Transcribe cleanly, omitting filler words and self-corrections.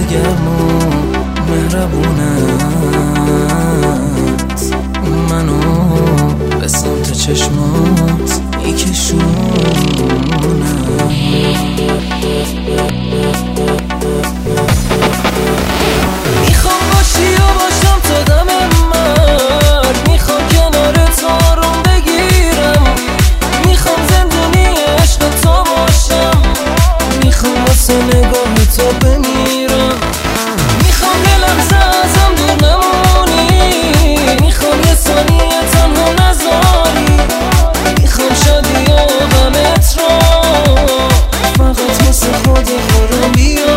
گرم و مهربونت منو به سمت چشمات میکشونه. میخوام باشی و باشم تا دم مرگ، میخوام کنار تو آروم بگیرم، میخوام زندونی عشق تو باشم، میخوام واسه نگاه تو بمیرم، میخوام یه لحظه ازم دور نمونی، میخوام یه ثانیه تنها نذاری، میخوام شادی و غمت رو فقط واسه خودم بیاری.